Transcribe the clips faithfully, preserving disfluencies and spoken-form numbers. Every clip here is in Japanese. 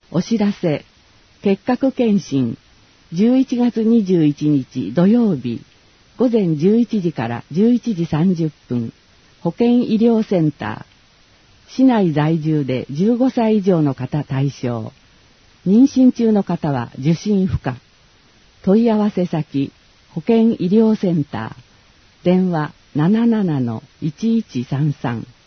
お知らせ、結核検診、じゅういちがつにじゅういちにち土曜日、ごぜんじゅういちじからじゅういちじさんじゅっぷん、保健医療センター、市内在住でじゅうごさい以上の方対象、妊娠中の方は受診不可。問い合わせ先、保健医療センター、電話 ななななのいちいちさんさん。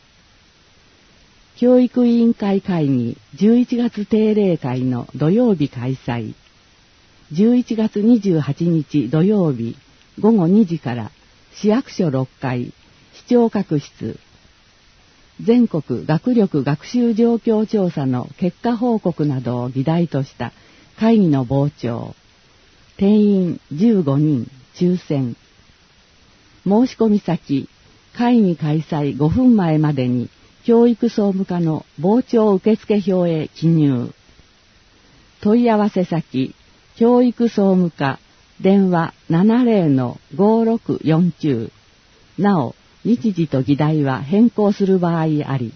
教育委員会会議じゅういちがつ定例会の土曜日開催。じゅういちがつにじゅうはちにち土曜日ごごにじから市役所ろっかい市長閣室。全国学力学習状況調査の結果報告などを議題とした会議の傍聴。定員じゅうごにん抽選。申し込み先、会議開催ごふんまえまでに教育総務課の傍聴受付票へ記入。問い合わせ先、教育総務課、電話 ななぜろのごろくよんきゅう。なお、日時と議題は変更する場合あり。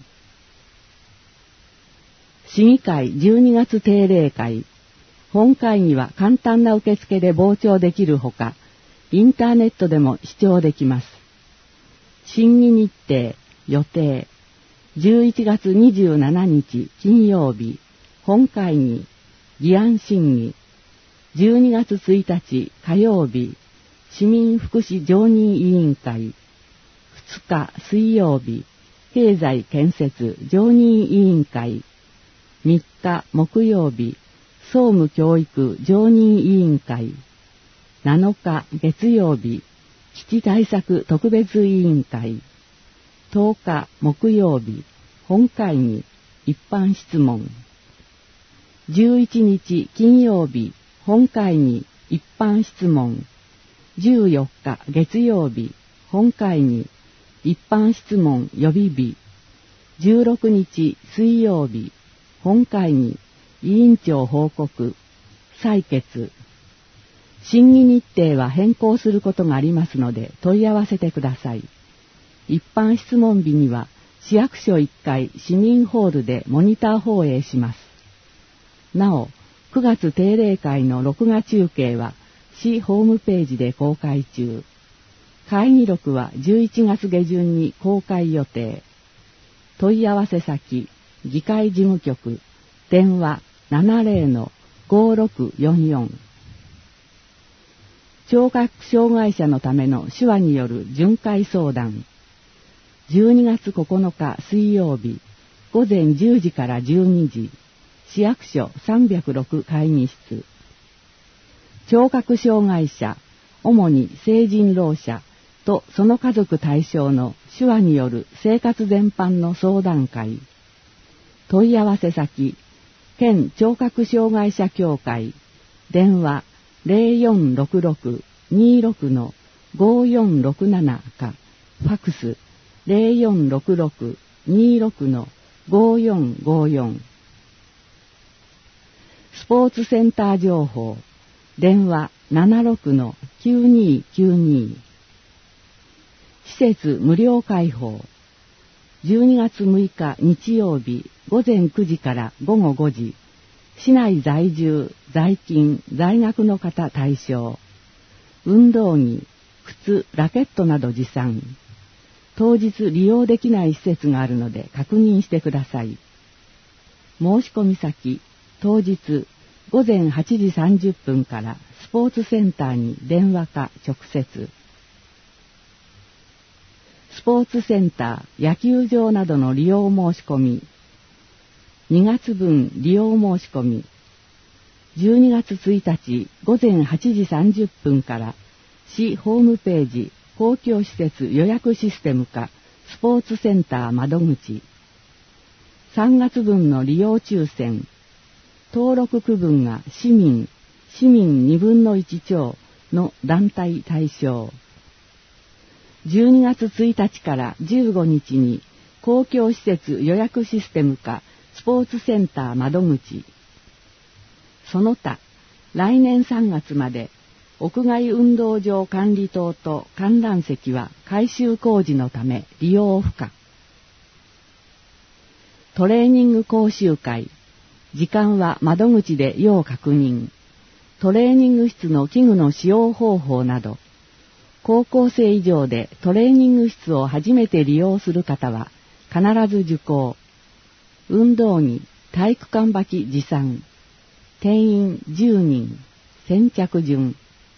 市議会じゅうにがつ定例会。本会議は簡単な受付で傍聴できるほか、インターネットでも視聴できます。審議日程、予定。じゅういちがつにじゅうしちにち金曜日、本会議、議案審議。じゅうにがつついたち火曜日、市民福祉常任委員会。ふつか水曜日、経済建設常任委員会。みっか木曜日、総務教育常任委員会。なのか月曜日、基地対策特別委員会。とおか木曜日、本会議、一般質問。じゅういちにち金曜日、本会議、一般質問。じゅうよっか月曜日、本会議、一般質問予備日。じゅうろくにち水曜日、本会議、委員長報告、採決。審議日程は変更することがありますので問い合わせてください。一般質問日には市役所いっかい市民ホールでモニター放映します。なお、くがつ定例会の録画中継は市ホームページで公開中。会議録はじゅういちがつげじゅんに公開予定。問い合わせ先、議会事務局、電話 ななぜろのごろくよんよん。聴覚障害者のための手話による巡回相談。じゅうにがつここのか水曜日、ごぜんじゅうじからじゅうにじ、市役所さんびゃくろく会議室。聴覚障害者、主に成人老者とその家族対象の手話による生活全般の相談会。問い合わせ先、県聴覚障害者協会、電話ゼロよんろくろくにろくのごよんろくななか、ファクスゼロよんろくろくにろくのごよんごよん。スポーツセンター情報、電話ななろくのきゅうにきゅうに。施設無料開放。じゅうにがつむいか日曜日ごぜんくじからごごごじ、市内在住、在勤、在学の方対象。運動着、靴、ラケットなど持参。当日利用できない施設があるので確認してください。申し込み先、当日ごぜんはちじさんじゅっぷんからスポーツセンターに電話か直接。スポーツセンター、野球場などの利用申し込み。にがつぶん利用申し込み。じゅうにがつついたちごぜんはちじさんじゅっぷんから市ホームページ公共施設予約システムかスポーツセンター窓口。さんがつぶんの利用抽選。登録区分が市民、市民にぶんのいち超の団体対象。じゅうにがつついたちからじゅうごにちに公共施設予約システムかスポーツセンター窓口。その他、来年さんがつまで屋外運動場管理棟と観覧席は改修工事のため利用不可。トレーニング講習会、 時間は窓口で要確認。トレーニング室の器具の使用方法など、高校生以上でトレーニング室を初めて利用する方は必ず受講。運動着、体育館履き持参。定員じゅうにん。先着順。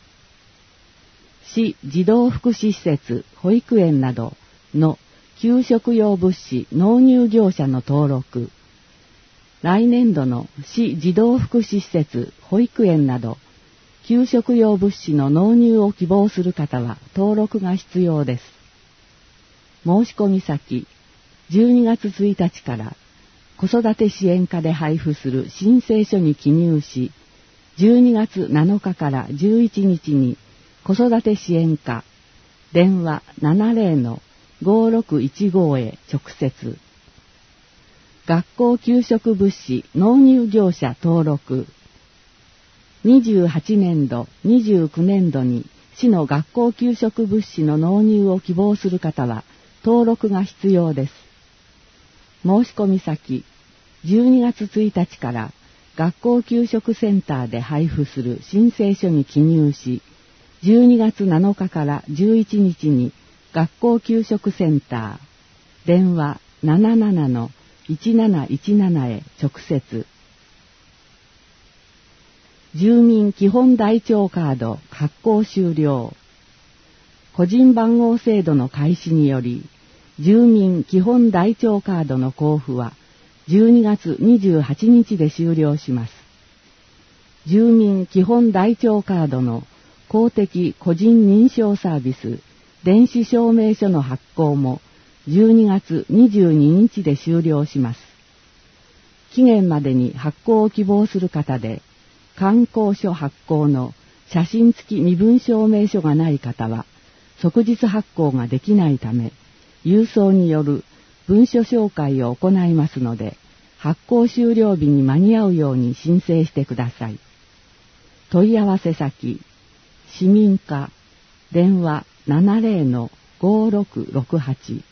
市児童福祉施設、保育園などの給食用物資納入業者の登録。来年度の市児童福祉施設、保育園など給食用物資の納入を希望する方は登録が必要です。申し込み先、じゅうにがつついたちから子育て支援課で配布する申請書に記入し、じゅうにがつなのかからじゅういちにちに子育て支援課、電話 ななゼロのごろくいちご へ直接。学校給食物資納入業者登録。にじゅうはちねんど、にじゅうきゅうねんどに市の学校給食物資の納入を希望する方は登録が必要です。申し込み先、じゅうにがつついたちから学校給食センターで配布する申請書に記入し、じゅうにがつなのかからじゅういちにちに学校給食センター、電話 ななななのいちなないちなな へ直接。住民基本台帳カード発行終了。個人番号制度の開始により、住民基本台帳カードの交付はじゅうにがつにじゅうはちにちで終了します。住民基本台帳カードの公的個人認証サービス電子証明書の発行もじゅうにがつにじゅうににちで終了します。期限までに発行を希望する方で、観光書発行の写真付き身分証明書がない方は、即日発行ができないため、郵送による文書紹介を行いますので、発行終了日に間に合うように申請してください。問い合わせ先、市民課、電話 ななゼロのごろくろくはち。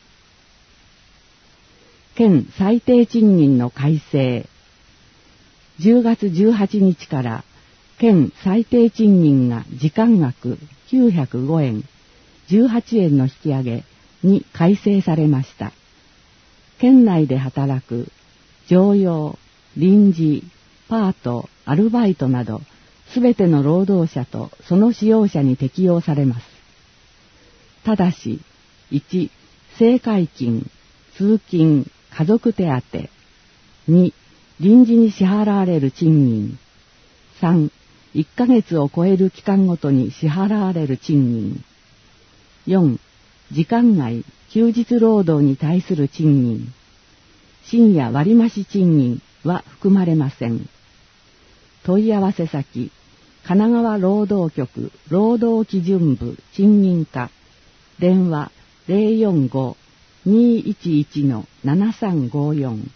県最低賃金の改正。じゅうがつじゅうはちにちから県最低賃金が時間額きゅうひゃくごえん、じゅうはちえんの引き上げに改正されました。県内で働く常用、臨時、パート、アルバイトなどすべての労働者とその使用者に適用されます。ただし、いち、生活金、通勤、家族手当、に、臨時に支払われる賃金、さん、いっかげつを超える期間ごとに支払われる賃金、よん、時間外、休日労働に対する賃金、深夜割増賃金は含まれません。問い合わせ先、神奈川労働局労働基準部賃金課、電話 ゼロよんご にいちいちのななさんごよん。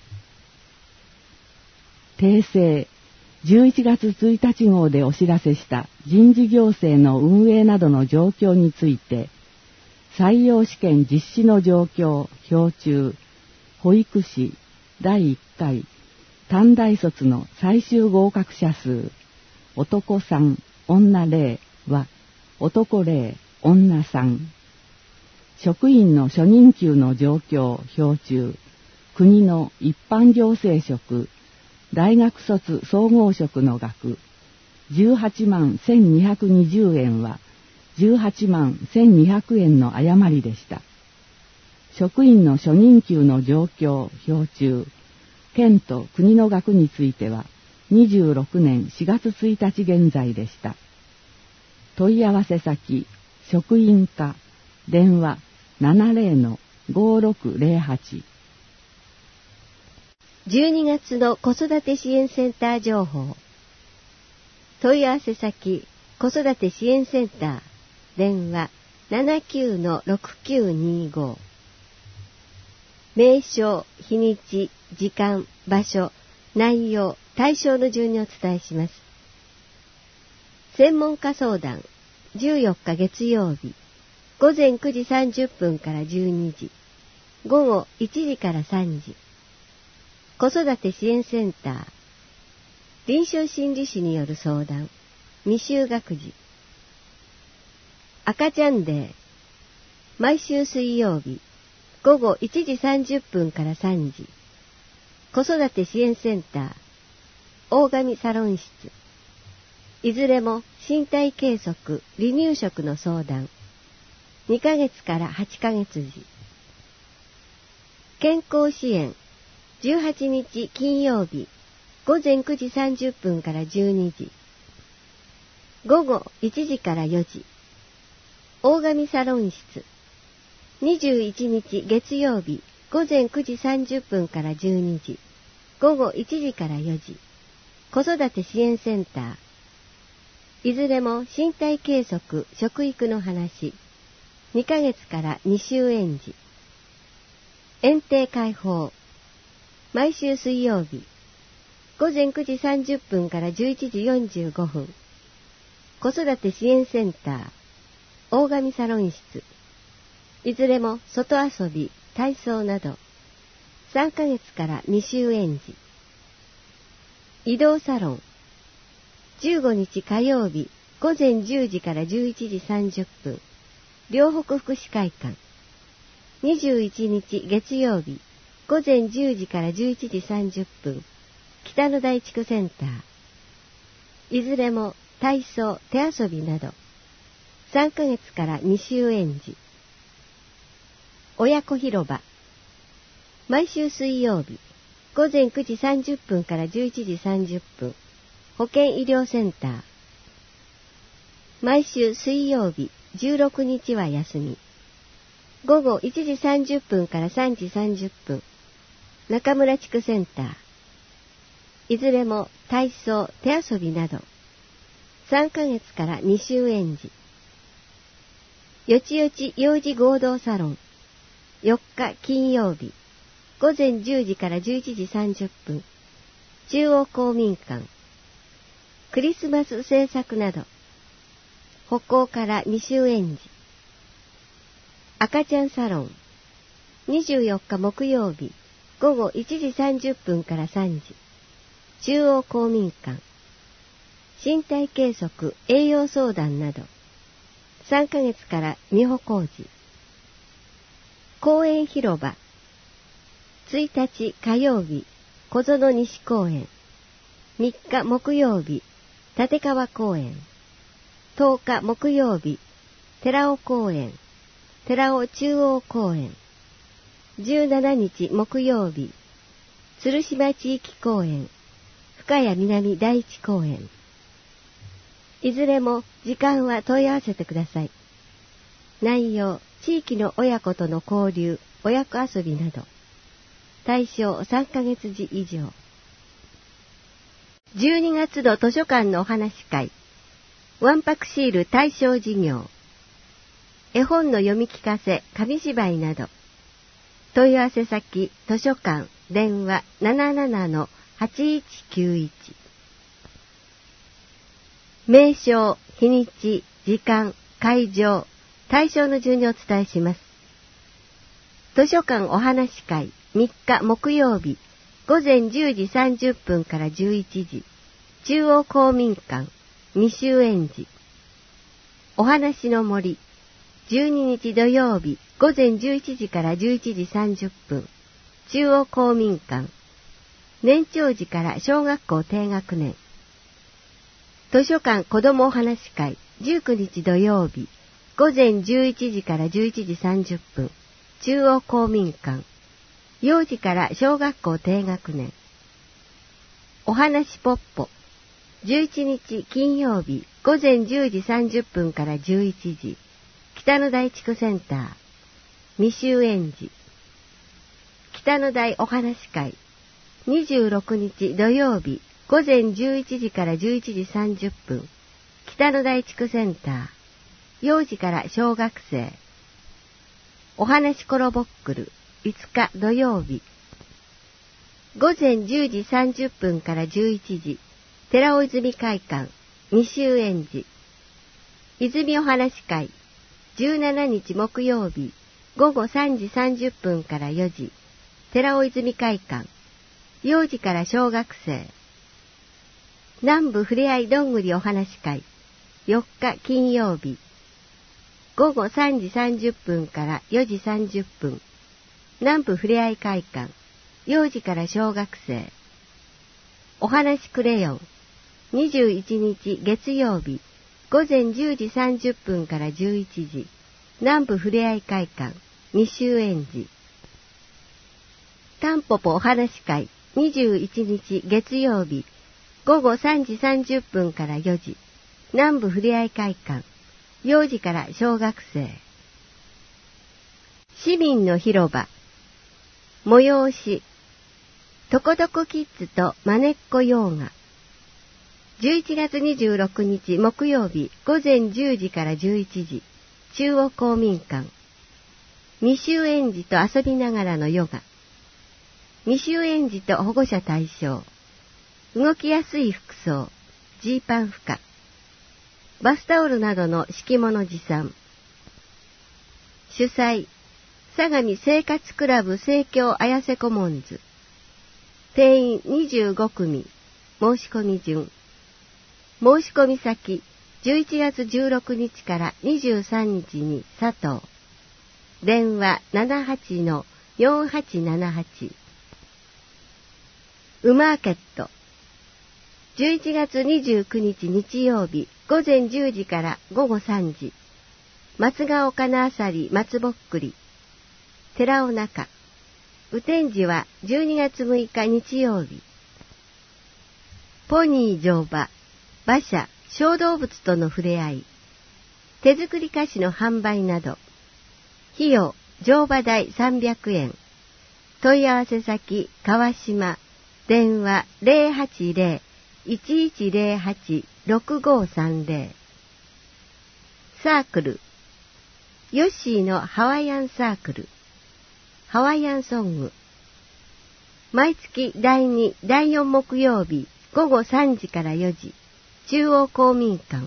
訂正、じゅういちがつついたち号でお知らせした人事行政の運営などの状況について、採用試験実施の状況、表中、保育士だいいっかい、短大卒の最終合格者数、男さん、女ゼロは、男ゼロ、女さん。職員の初任給の状況、表中、国の一般行政職、大学卒総合職の額、じゅうはちまんせんにひゃくにじゅうえんは、じゅうはちまんせんにひゃくえんの誤りでした。職員の初任給の状況、表中、県と国の額については、にじゅうろくねんしがつついたち現在でした。問い合わせ先、職員課、電話 ななゼロのごろくゼロはち。 じゅうにがつの子育て支援センター情報。問い合わせ先、子育て支援センター、電話 ななきゅうのろくきゅうにご。名称、日にち、時間、場所、内容、対象の順にお伝えします。専門家相談、じゅうよっか月曜日、ごぜんくじさんじゅっぷんからじゅうにじ、ごごいちじからさんじ。子育て支援センター臨床心理士による相談、未就学児。赤ちゃんデー。毎週水曜日、午後いちじさんじゅっぷんからさんじ。子育て支援センター、大神サロン室。いずれも身体計測、離乳食の相談。にかげつからはちかげつ時。健康支援、じゅうはちにち金曜日、午前くじさんじゅっぷんからじゅうにじ。午後いちじからよじ。大神サロン室。にじゅういちにち月曜日、午前くじさんじゅっぷんからじゅうにじ。午後いちじからよじ。子育て支援センター。いずれも身体計測、食育の話。にかげつからに週園児。園庭開放。毎週水曜日。午前くじさんじゅっぷんからじゅういちじよんじゅうごふん。子育て支援センター。大神サロン室。いずれも外遊び、体操など。さんかげつからに週園児。移動サロン。じゅうごにち火曜日、午前じゅうじからじゅういちじさんじゅっぷん。両北福祉会館。にじゅういちにち月曜日、午前じゅうじからじゅういちじさんじゅっぷん。北の大地区センター。いずれも体操、手遊びなど。さんかげつからに週園児。親子広場。毎週水曜日、午前くじさんじゅっぷんからじゅういちじさんじゅっぷん。保健医療センター。毎週水曜日、じゅうろくにちは休み。午後いちじさんじゅっぷんからさんじさんじゅっぷん。中村地区センター。いずれも体操、手遊びなど。さんかげつからに週園児。よちよち幼児合同サロン。よっか金曜日。午前じゅうじからじゅういちじさんじゅっぷん。中央公民館。クリスマス制作など。歩行からに週園児。赤ちゃんサロン。にじゅうよっか木曜日。午後いちじさんじゅっぷんからさんじ。中央公民館。身体計測、栄養相談など。さんかげつから美保工事。公園広場。ついたち火曜日、小園西公園。みっか木曜日、立川公園。とおか木曜日、寺尾公園。寺尾中央公園。じゅうしちにち木曜日、鶴島地域公園。深谷南第一公園。いずれも時間は問い合わせてください。内容、地域の親子との交流、親子遊びなど。対象さんかげつ時以上。じゅうにがつ度図書館のお話会。わんぱくシール対象事業。絵本の読み聞かせ、紙芝居など。問い合わせ先、図書館、電話 ななななのはちいちきゅういち。名称、日にち、時間、会場、対象の順にお伝えします。図書館お話会、みっか木曜日、午前じゅうじさんじゅっぷんからじゅういちじ、中央公民館、に週園児。お話の森、じゅうににち土曜日、午前じゅういちじからじゅういちじさんじゅっぷん、中央公民館。年長児から小学校低学年。図書館子どもお話会、じゅうくにち土曜日、午前じゅういちじからじゅういちじさんじゅっぷん、中央公民館。幼児から小学校低学年。お話ポッポ、じゅういちにち金曜日、午前じゅうじさんじゅっぷんからじゅういちじ、北の大地区センター。に週園児。北の大お話会、にじゅうろくにち土曜日、午前じゅういちじからじゅういちじさんじゅっぷん、北の大地区センター。幼児から小学生。お話コロボックル、いつか土曜日。午前じゅうじさんじゅっぷんからじゅういちじ、寺尾泉会館、に週園児。泉お話会、じゅうしちにち木曜日、午後さんじさんじゅっぷんからよじ、寺尾泉会館。幼児から小学生。 南部ふれあいどんぐりお話会よっか金曜日ごごさんじさんじゅっぷんからよじさんじゅっぷん、南部ふれあい会館幼児から小学生。お話クレヨンにじゅういちにち月曜日ごぜんじゅうじさんじゅっぷんからじゅういちじ、南部ふれあい会館未就園児。タンポポお話会にじゅういちにち月曜日ごごさんじさんじゅっぷんからよじ、南部ふれあい会館幼児から小学生。市民の広場催しとこどこキッズとまねっこヨーガ。じゅういちがつにじゅうろくにち木曜日ごぜんじゅうじからじゅういちじ、中央公民館。未就園児と遊びながらのヨガ。未就園児と保護者対象。動きやすい服装、ジーパン負荷。バスタオルなどの敷物持参。主催、相模生活クラブ生協綾瀬コモンズ。定員にじゅうごくみ、申し込み順。申し込み先、じゅういちがつじゅうろくにちからにじゅうさんにちに佐藤。電話 ななはちのよんはちななはち。ウマーケット。じゅういちがつにじゅうくにち日曜日ごぜんじゅうじからごごさんじ。松ヶ丘のあさり松ぼっくり。寺尾中。雨天時はじゅうにがつむいか日曜日。ポニー乗馬、馬車、小動物との触れ合い。手作り菓子の販売など。費用、乗馬代さんびゃくえん。問い合わせ先、川島。電話 ゼロはちゼロ いちいちゼロはち ろくごさんゼロ。サークル。ヨッシーのハワイアンサークル。ハワイアンソング。毎月だいに、だいよん木曜日ごごさんじからよじ、中央公民館。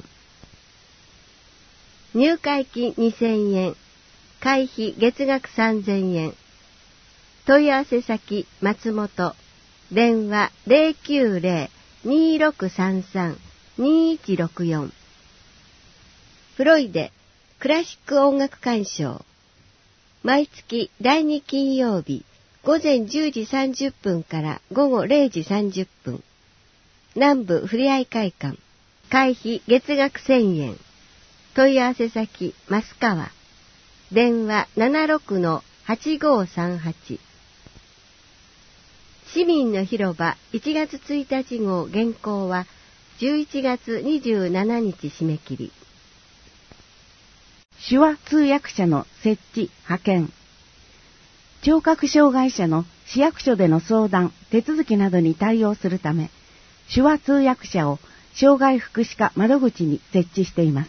入会金にせんえん、会費月額さんぜんえん。問い合わせ先松本。電話 ゼロきゅうゼロ にーろくさんさん にーいちろくよん。フロイデクラシック音楽鑑賞。毎月だいに金曜日ごぜんじゅうじさんじゅっぷんからごごれいじさんじゅっぷん。南部ふれあい会館。会費月額せんえん。問い合わせ先増川。電話 ななろくのはちごさんはち。市民の広場いちがつついたち号原稿はじゅういちがつにじゅうしちにち締め切り。 手話通訳者の設置派遣。聴覚障害者の市役所での相談手続きなどに対応するため、手話通訳者を障害福祉課窓口に設置しています。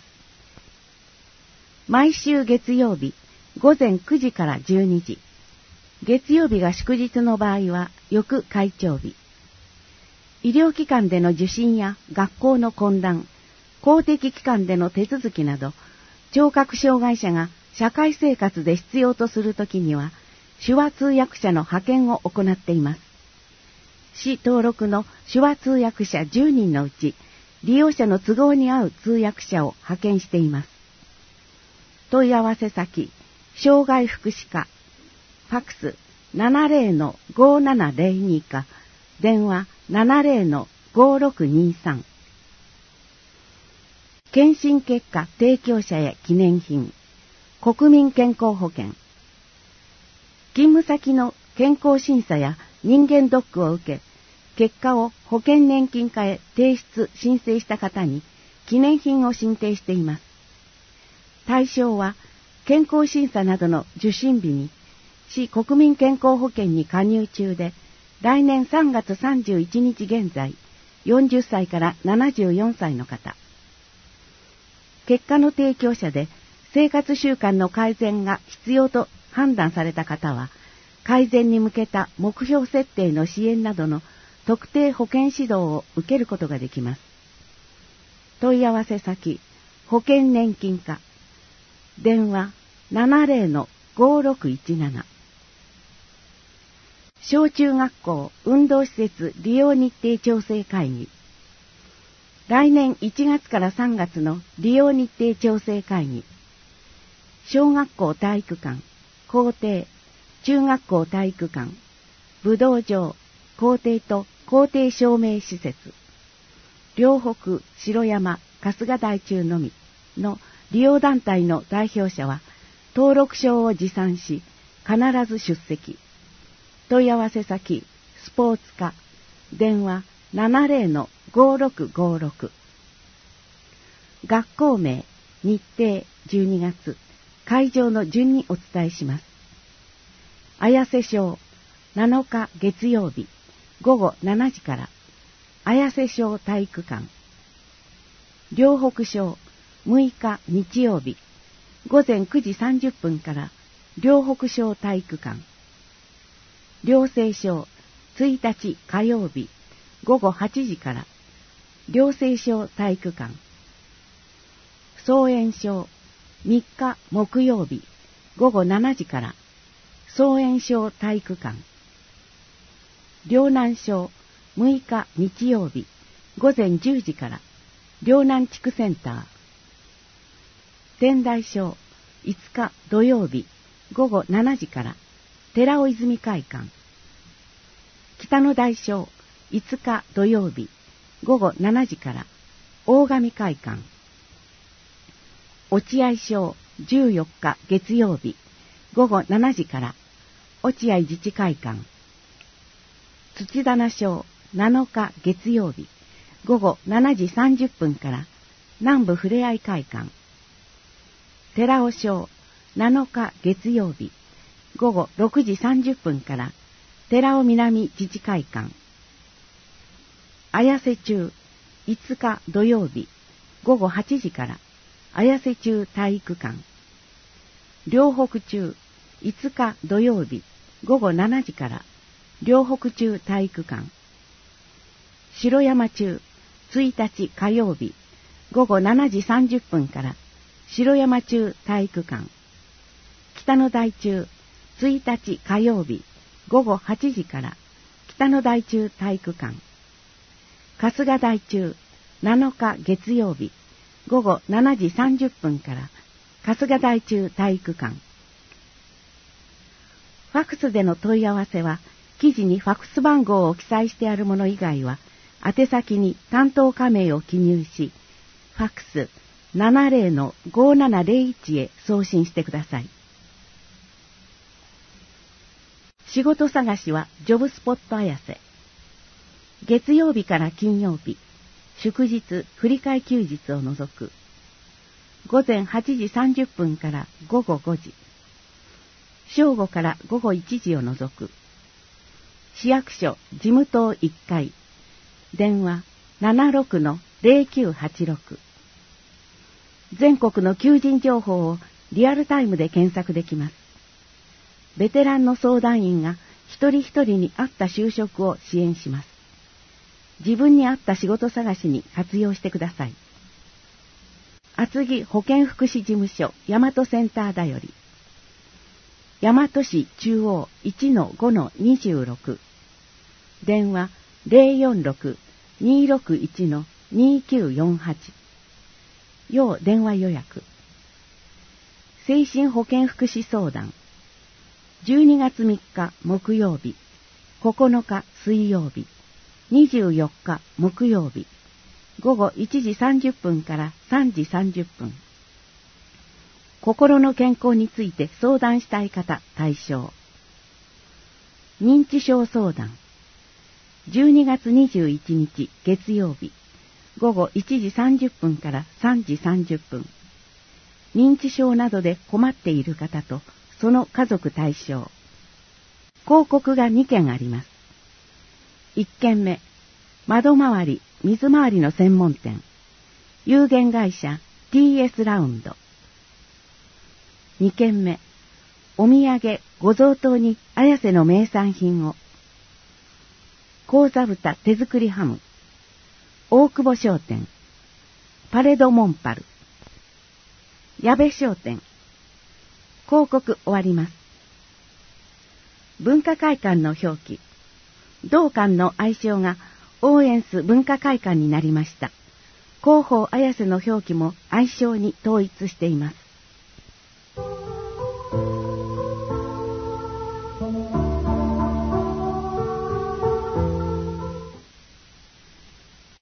毎週月曜日ごぜんくじからじゅうにじ、月曜日が祝日の場合は翌会長日。医療機関での受診や学校の懇談、公的機関での手続きなど、聴覚障害者が社会生活で必要とするときには、手話通訳者の派遣を行っています。市登録の手話通訳者じゅうにんのうち、利用者の都合に合う通訳者を派遣しています。問い合わせ先、障害福祉課、ファクス ななゼロのごななゼロに か、電話 ななゼロのごろくにさん。検診結果提供者へ記念品、国民健康保険。勤務先の健康審査や人間ドックを受け、結果を保険年金課へ提出申請した方に記念品を進呈しています。対象は健康審査などの受診日に市国民健康保険に加入中で、来年さんがつさんじゅういちにち現在よんじゅっさいからななじゅうよんさいの方。結果の提供者で生活習慣の改善が必要と判断された方は、改善に向けた目標設定の支援などの特定保険指導を受けることができます。問い合わせ先、保険年金課。電話 ななゼロのごろくいちなな。小中学校運動施設利用日程調整会議。 来年いちがつからさんがつの利用日程調整会議、小学校体育館、校庭、中学校体育館、武道場、校庭と校庭照明施設、両北、城山、春日台中のみの利用団体の代表者は登録証を持参し、必ず出席。問い合わせ先、スポーツ課、電話 ななゼロのごろくごろく。学校名、日程じゅうにがつ、会場の順にお伝えします。綾瀬小、なのか月曜日、ごごしちじから、綾瀬小体育館。両北小、むいか日曜日、ごぜんくじさんじゅっぷんから、両北小体育館。両西小、ついたち火曜日、ごごはちじから、両西小体育館。草園小、みっか木曜日、ごごしちじから、草園小体育館。両南小、むいか日曜日、ごぜんじゅうじから、両南地区センター。天台小、いつか土曜日、ごごしちじから、寺尾泉会館。北の大小、いつか土曜日、ごごしちじから、大神会館。落合小、じゅうよっか月曜日、ごごしちじから、落合自治会館。土棚小、なのか月曜日、ごごしちじさんじゅっぷんから、南部ふれあい会館。寺尾小、なのか月曜日、ごごろくじさんじゅっぷんから、寺尾南自治会館。綾瀬中、いつか土曜日、ごごはちじから、綾瀬中体育館。両北中、いつか土曜日、ごごしちじから、両北中体育館。城山中、ついたち火曜日、ごごしちじさんじゅっぷんから、城山中体育館。北の台中、ついたち火曜日、ごごはちじから、北の台中体育館。春日台中、なのか月曜日、ごごしちじさんじゅっぷんから、春日台中体育館。ファクスでの問い合わせは、記事にファクス番号を記載してあるもの以外は、宛先に担当課名を記入し、ファクス ななゼロのごななゼロいち へ送信してください。仕事探しはジョブスポット綾瀬。月曜日から金曜日、祝日、振り替え休日を除く。ごぜんはちじさんじゅっぷんからごごごじ。正午からごごいちじを除く。市役所事務棟いっかい。電話 ななろくのゼロきゅうはちろく。全国の求人情報をリアルタイムで検索できます。ベテランの相談員が一人一人に合った就職を支援します。自分に合った仕事探しに活用してください。厚木保健福祉事務所大和センターだより。大和市中央 いちのごのにじゅうろく。電話 ゼロよんろく にろくいち にきゅうよんはち。要電話予約。精神保健福祉相談。じゅうにがつみっか木曜日、ここのか水曜日、にじゅうよっか木曜日、ごごいちじさんじゅっぷんからさんじさんじゅっぷん。心の健康について相談したい方対象。認知症相談。じゅうにがつにじゅういちにち月曜日、ごごいちじさんじゅっぷんからさんじさんじゅっぷん。認知症などで困っている方とその家族対象。広告がにけんあります。いっけんめ、窓周り、水回りの専門店。有限会社 ティーエス ラウンド。にけんめ、お土産ご贈答に綾瀬の名産品を。高座豚手作りハム。大久保商店。パレドモンパル。矢部商店。広告終わります。文化会館の表記。同館の愛称がオーエンス文化会館になりました。 広報綾瀬の表記も愛称に統一しています。